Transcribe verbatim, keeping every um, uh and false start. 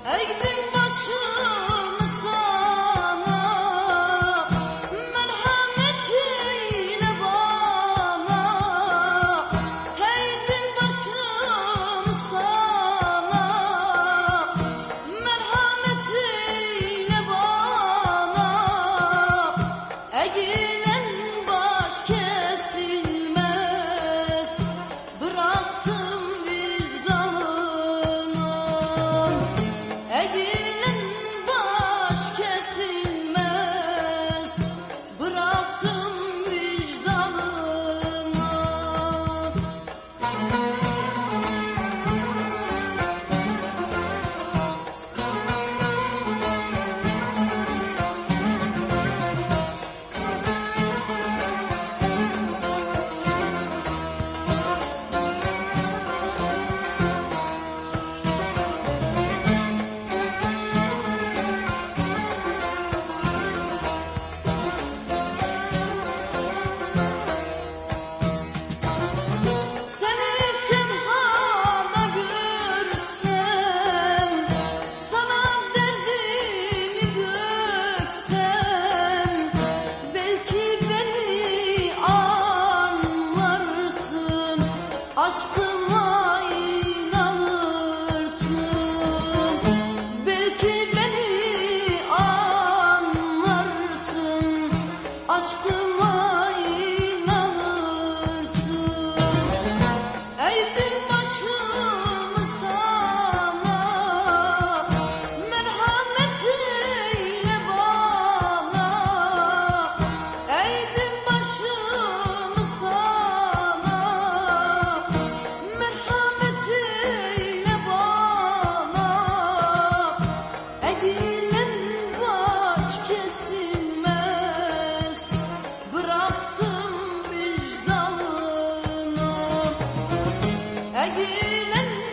Eğdim başımı sana, merhamet eyle bana. Eğdim başımı sana, merhamet eyle bana. Eğilen baş kesilmez, bıraktım vicdanına. Eğilen baş kesilmez, bıraktım vicdanına. Seni tenhada görsem, sana derdimi döksem, belki beni anlarsın, aşkıma inanırsın. Belki beni anlarsın, aşkıma inanırsın. Eğdim başımı sana, merhamet eyle bana. Eğdim başımı sana, merhamet eyle bana. Eğilen baş kesilmez, bıraktım vicdanına. Eğilen